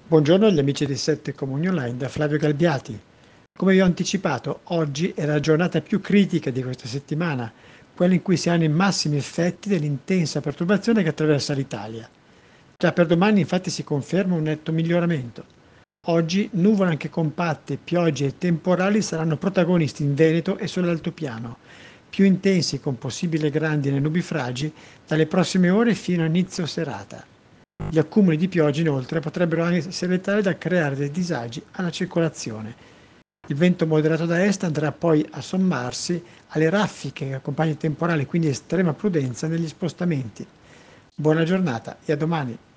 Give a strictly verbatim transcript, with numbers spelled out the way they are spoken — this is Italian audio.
Buongiorno agli amici di Sette Comuni Online da Flavio Galbiati. Come vi ho anticipato, oggi è la giornata più critica di questa settimana, quella in cui si hanno i massimi effetti dell'intensa perturbazione che attraversa l'Italia. Già per domani infatti si conferma un netto miglioramento. Oggi nuvole anche compatte, piogge e temporali saranno protagonisti in Veneto e sull'altopiano, più intensi con possibili grandine e nubifragi dalle prossime ore fino a inizio serata. Gli accumuli di pioggia inoltre potrebbero anche essere tali da creare dei disagi alla circolazione. Il vento moderato da est andrà poi a sommarsi alle raffiche che accompagnano i temporali, quindi estrema prudenza negli spostamenti. Buona giornata e a domani.